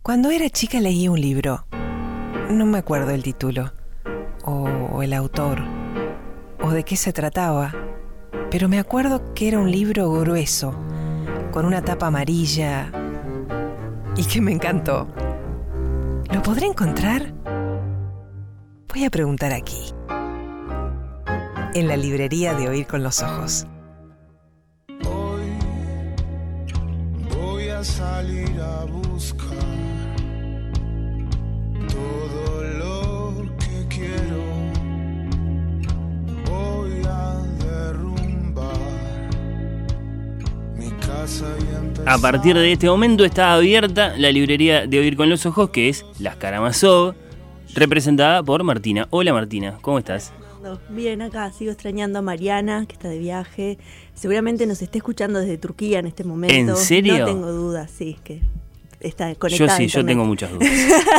Cuando era chica leí un libro. No me acuerdo el título, o el autor, o de qué se trataba, pero me acuerdo que era un libro grueso, con una tapa amarilla, y que me encantó. ¿Lo podré encontrar? Voy a preguntar aquí, en la librería de Oír con los Ojos. Hoy voy a salir a buscar todo lo que quiero. Voy a derrumbar mi casa y empezar. A partir de este momento está abierta la librería de Oír con los Ojos, que es Las Karamazov, representada por Martina. Hola Martina, ¿cómo estás? Bien, acá sigo extrañando a Mariana, que está de viaje. Seguramente nos está escuchando desde Turquía en este momento. ¿En serio? No tengo dudas, sí, que está conectada. Yo tengo muchas dudas.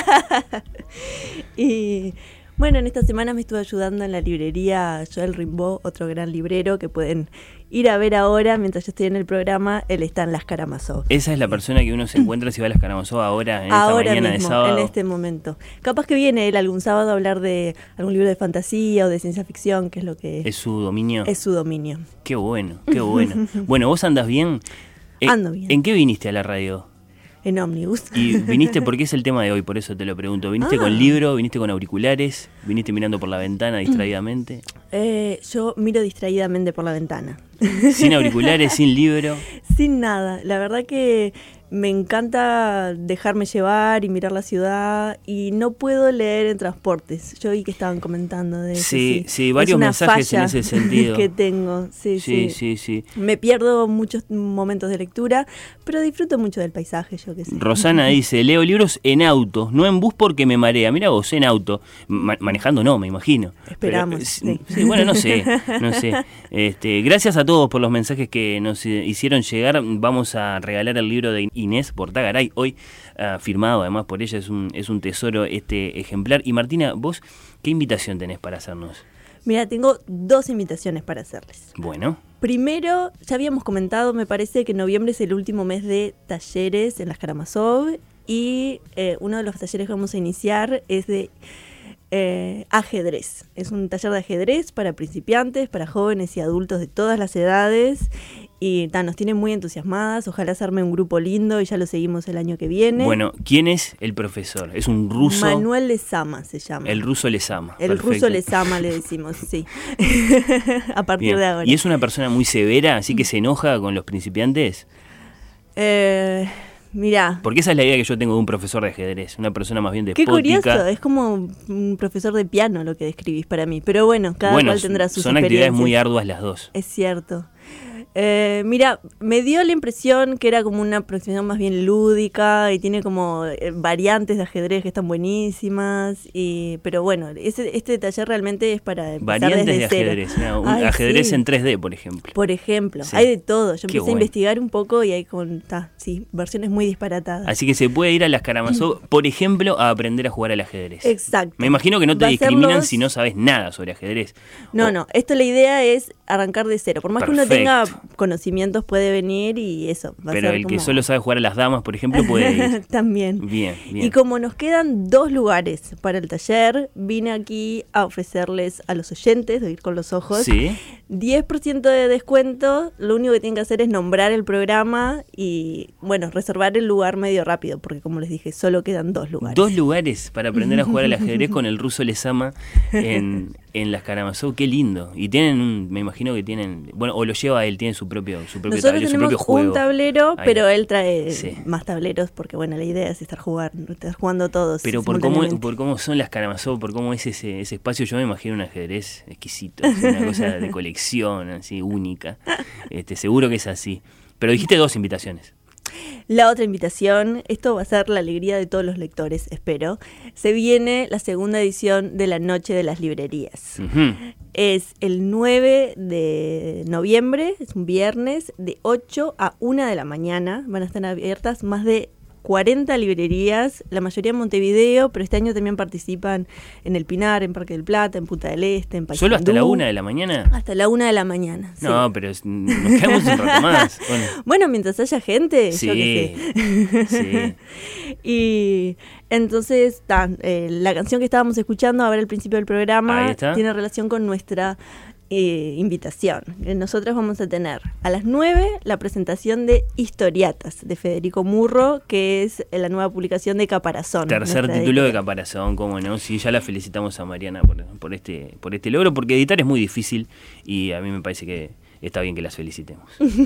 Y bueno, en esta semana me estuve ayudando en la librería Joel Rimbaud, otro gran librero que pueden ir a ver ahora mientras yo estoy en el programa. Él está en Las Karamazov. Esa es la persona que uno se encuentra si va a Las Karamazov ahora, en esta mañana mismo, de sábado. En este momento. Capaz que viene él algún sábado a hablar de algún libro de fantasía o de ciencia ficción, que es lo que... ¿Es su dominio? Es su dominio. Qué bueno, qué bueno. Bueno, ¿vos andás bien? Ando bien. ¿En qué viniste a la radio? En ómnibus. Y viniste porque es el tema de hoy, por eso te lo pregunto. ¿Viniste con libro? ¿Viniste con auriculares? ¿Viniste mirando por la ventana distraídamente? Yo miro distraídamente por la ventana. ¿Sin auriculares, sin libro? Sin nada. La verdad que me encanta dejarme llevar y mirar la ciudad y no puedo leer en transportes. Yo vi que estaban comentando de eso. Sí, varios mensajes en ese sentido. Que tengo, sí. Me pierdo muchos momentos de lectura, pero disfruto mucho del paisaje, yo qué sé. Rosana dice, leo libros en auto, no en bus porque me marea. Mira vos, en auto. Manejando no, me imagino. Esperamos. Pero, sí, bueno, no sé. Gracias a todos por los mensajes que nos hicieron llegar. Vamos a regalar el libro de Inés Portagaray, hoy firmado además por ella, es un tesoro este ejemplar. Y Martina, ¿vos qué invitación tenés para hacernos? Mira, tengo 2 invitaciones para hacerles. Bueno. Primero, ya habíamos comentado, me parece que noviembre es el último mes de talleres en Las Karamazov y uno de los talleres que vamos a iniciar es de ajedrez. Es un taller de ajedrez para principiantes, para jóvenes y adultos de todas las edades. Y nos tiene muy entusiasmadas. Ojalá se arme un grupo lindo y ya lo seguimos el año que viene. Bueno, ¿quién es el profesor? ¿Es un ruso? Manuel Lezama se llama. El ruso Lezama. El perfecto. ruso Lezama le decimos, sí. A partir Bien. de ahora. ¿Y es una persona muy severa, así que se enoja con los principiantes? Mirá. Porque esa es la idea que yo tengo de un profesor de ajedrez, una persona más bien despótica. Qué curioso, es como un profesor de piano lo que describís para mí, pero bueno, cada cual tendrá sus son actividades muy arduas las dos. Es cierto. Mira, me dio la impresión que era como una aproximación más bien lúdica y tiene como variantes de ajedrez que están buenísimas, pero bueno, este taller realmente es para empezar variantes desde de ajedrez, cero. Ajedrez sí. En 3D, por ejemplo. Por ejemplo, sí. Hay de todo. Yo empecé bueno. a investigar un poco y hay versiones muy disparatadas. Así que se puede ir a Las Karamazov, por ejemplo, a aprender a jugar al ajedrez. Exacto. Me imagino que no te discriminan si no sabes nada sobre ajedrez. No, esto la idea es arrancar de cero. Por más que uno tenga conocimientos, puede venir y eso. Pero el que solo sabe jugar a las damas, por ejemplo, puede ir. También. Bien. Y como nos quedan 2 lugares para el taller, vine aquí a ofrecerles a los oyentes de Oír con los Ojos 10% de descuento. Lo único que tienen que hacer es nombrar el programa y, bueno, reservar el lugar medio rápido, porque como les dije, solo quedan 2 lugares. 2 lugares para aprender a jugar al ajedrez con el ruso Lezama en Las Karamazov. Qué lindo. Y me imagino que tienen, bueno, o lo lleva él, tiene su propio Nosotros tablero, tenemos su propio juego. un tablero, ahí. Pero él trae más tableros porque, bueno, la idea es estar jugando todos. Pero por cómo son Las Karamazov, por cómo es ese espacio, yo me imagino un ajedrez exquisito, es una cosa de colección, así, única. Seguro que es así. Pero dijiste 2 invitaciones. La otra invitación, esto va a ser la alegría de todos los lectores, espero. Se viene la segunda edición de la Noche de las Librerías. Uh-huh. Es el 9 de noviembre, es un viernes, de 8 a 1 de la mañana. Van a estar abiertas más de 40 librerías, la mayoría en Montevideo, pero este año también participan en El Pinar, en Parque del Plata, en Punta del Este, en Paysandú. ¿Solo hasta la 1 de la mañana? Hasta la 1 de la mañana, No, sí. pero nos quedamos un rato más. Bueno, mientras haya gente, sí, yo qué sé. Sí. Y entonces, la canción que estábamos escuchando ahora al principio del programa tiene relación con nuestra invitación. Nosotros vamos a tener a las 9 la presentación de Historiatas de Federico Murro, que es la nueva publicación de Caparazón. Tercer título de Caparazón, cómo no. Sí, ya la felicitamos a Mariana por este logro, porque editar es muy difícil y a mí me parece que está bien que las felicitemos.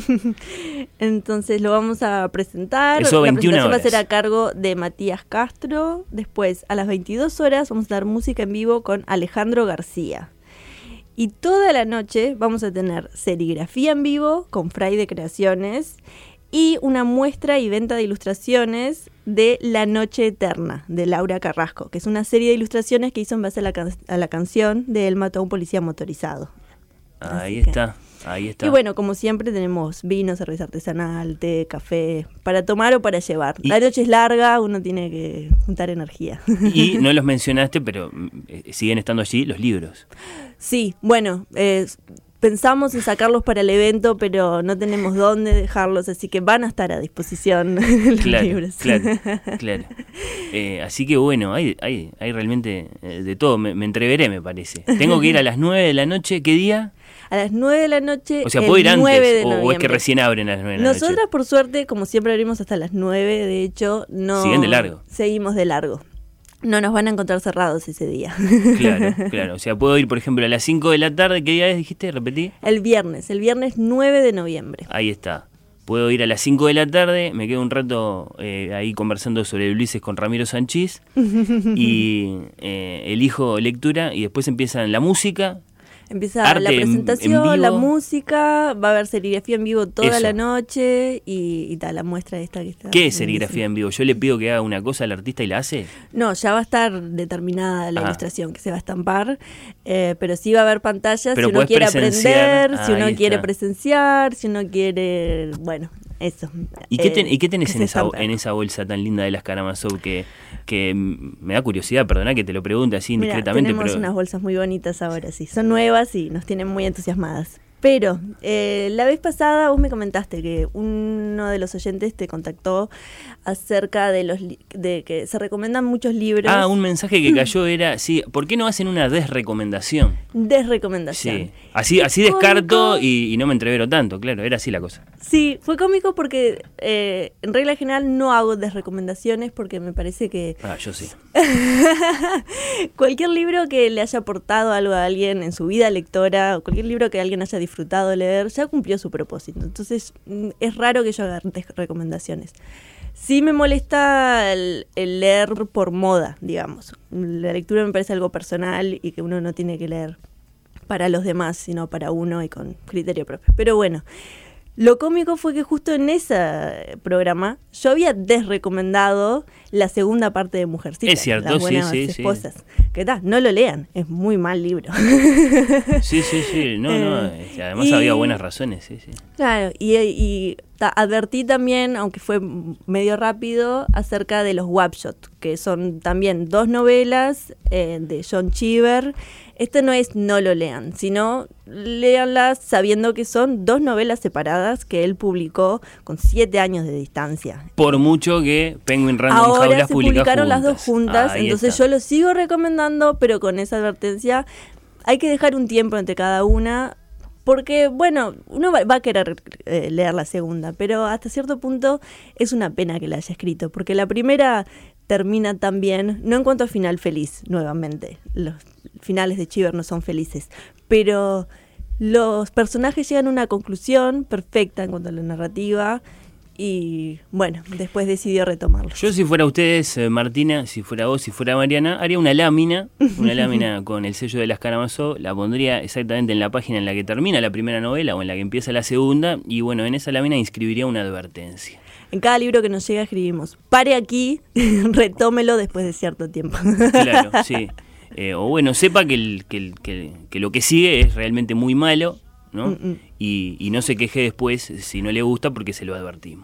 Entonces lo vamos a presentar. Eso, 21 la presentación horas. va a ser a cargo de Matías Castro. Después, a las 22 horas, vamos a dar música en vivo con Alejandro García. Y toda la noche vamos a tener serigrafía en vivo con Fraide Creaciones y una muestra y venta de ilustraciones de La Noche Eterna, de Laura Carrasco, que es una serie de ilustraciones que hizo en base a la canción de Él mató a un policía motorizado. Ahí está. Y bueno, como siempre tenemos vino, cerveza artesanal, té, café, para tomar o para llevar. La noche es larga, uno tiene que juntar energía. Y no los mencionaste, pero siguen estando allí los libros. Sí, bueno, pensamos en sacarlos para el evento, pero no tenemos dónde dejarlos, así que van a estar a disposición los libros. Claro. Así que bueno, hay realmente de todo. Me entreveré, me parece. Tengo que ir a las 9 de la noche. ¿Qué día? A las 9 de la noche. O sea, ¿puedo ir antes? ¿O es que noviembre. recién abren a las 9 de la noche? Nosotras, por suerte, como siempre abrimos hasta las 9, de hecho, no. ¿Siguen de largo? Seguimos de largo. No nos van a encontrar cerrados ese día. Claro. O sea, puedo ir, por ejemplo, a las 5 de la tarde. ¿Qué día es, dijiste? ¿Repetí? El viernes 9 de noviembre. Ahí está. Puedo ir a las 5 de la tarde, me quedo un rato ahí conversando sobre Ulises con Ramiro Sanchís y elijo lectura y después empieza la música. Empieza la presentación, la música, va a haber serigrafía en vivo toda la noche y tal, la muestra esta que está. ¿Qué es serigrafía en vivo? ¿Yo le pido que haga una cosa al artista y la hace? No, ya va a estar determinada la ilustración que se va a estampar, pero sí va a haber pantallas pero si uno quiere aprender, si uno quiere está. presenciar, si uno quiere, bueno, eso. ¿Y qué tenés en esa bolsa tan linda de las Karamazov que me da curiosidad? Perdona que te lo pregunte así indiscretamente. Tenemos unas bolsas muy bonitas ahora, sí. Son nuevas y nos tienen muy entusiasmadas. Pero la vez pasada vos me comentaste que uno de los oyentes te contactó acerca de que se recomiendan muchos libros. Un mensaje que cayó era, sí, ¿por qué no hacen una desrecomendación? Desrecomendación. Sí, así descarto y no me entrevero tanto, claro, era así la cosa. Sí, fue cómico porque en regla general no hago desrecomendaciones porque me parece que... yo sí. Cualquier libro que le haya aportado algo a alguien en su vida lectora, o cualquier libro que alguien haya disfrutado de leer, ya cumplió su propósito. Entonces es raro que yo haga recomendaciones. Sí me molesta el leer por moda, digamos. La lectura me parece algo personal y que uno no tiene que leer para los demás, sino para uno y con criterio propio. Pero bueno, lo cómico fue que justo en ese programa yo había desrecomendado la segunda parte de Mujercitas. Es cierto, Las buenas esposas. Sí. ¿Qué tal? No lo lean, es muy mal libro. Sí. No, además había buenas razones, sí. Claro, y advertí también, aunque fue medio rápido, acerca de los one-shot, que son también 2 novelas de John Cheever. No es no lo lean, sino léanlas sabiendo que son 2 novelas separadas que él publicó con 7 años de distancia. Por mucho que Penguin Random House Ahora las se publicaron las 2 juntas, entonces yo lo sigo recomendando, pero con esa advertencia, hay que dejar un tiempo entre cada una, porque, bueno, uno va a querer leer la segunda, pero hasta cierto punto es una pena que la haya escrito, porque la primera termina tan bien, no en cuanto a final feliz, nuevamente, los finales de Cheever no son felices, pero los personajes llegan a una conclusión perfecta en cuanto a la narrativa. Y bueno, después decidió retomarlo. Yo, si fuera ustedes, Martina, si fuera vos, si fuera Mariana, haría una lámina con el sello de las Karamazov, la pondría exactamente en la página en la que termina la primera novela o en la que empieza la segunda, y bueno, en esa lámina inscribiría una advertencia. En cada libro que nos llega escribimos: pare aquí, retómelo después de cierto tiempo. Claro, sí. O bueno, sepa que lo que sigue es realmente muy malo, ¿no? Y no se queje después si no le gusta porque se lo advertimos.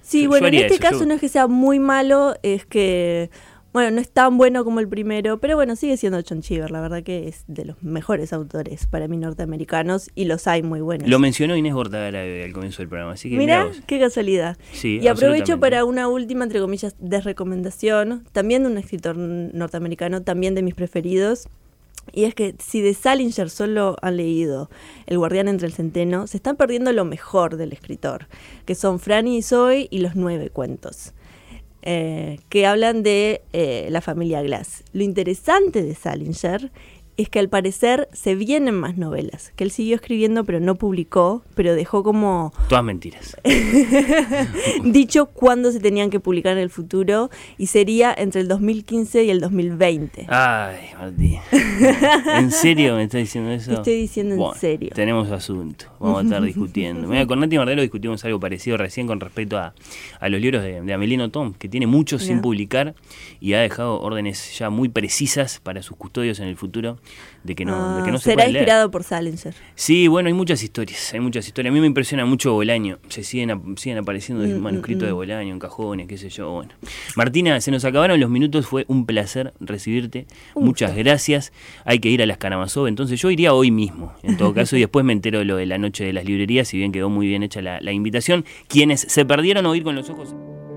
Sí, bueno, en este caso no es que sea muy malo, es que, bueno, no es tan bueno como el primero, pero bueno, sigue siendo John Cheever, la verdad que es de los mejores autores para mí norteamericanos, y los hay muy buenos. Lo mencionó Inés Bortagaray al comienzo del programa, así que mirá, qué casualidad. Sí, y aprovecho para una última, entre comillas, desrecomendación, también de un escritor norteamericano, también de mis preferidos. Y es que si de Salinger solo han leído El guardián entre el centeno, se están perdiendo lo mejor del escritor, que son Franny y Zoe y los 9 cuentos, que hablan de la familia Glass. Lo interesante de Salinger es que al parecer se vienen más novelas, que él siguió escribiendo pero no publicó, pero dejó como... Todas mentiras. dicho cuándo se tenían que publicar en el futuro, y sería entre el 2015 y el 2020. Ay, Martín. ¿En serio me estás diciendo eso? Te estoy diciendo en serio. Tenemos asunto, vamos a estar discutiendo. Mira, con Nati Mardelo discutimos algo parecido recién con respecto a los libros de Amelino Tom, que tiene muchos sin publicar y ha dejado órdenes ya muy precisas para sus custodios en el futuro de que no se será puede inspirado leer. por Salinger. Sí, bueno, hay muchas historias. A mí me impresiona mucho Bolaño. Se siguen apareciendo manuscritos de Bolaño en cajones, qué sé yo. Bueno, Martina, se nos acabaron los minutos. Fue un placer recibirte. Muchas gracias. Hay que ir a las Karamazov. Entonces yo iría hoy mismo, en todo caso, y después me entero de lo de la noche de las librerías. Si bien quedó muy bien hecha la invitación. Quienes se perdieron Oír con los ojos...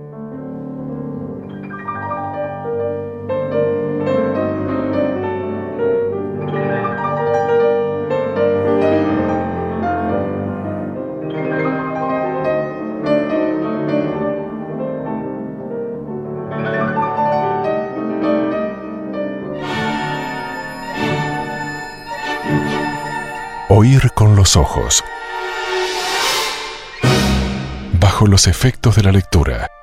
Oír con los ojos. Bajo los efectos de la lectura.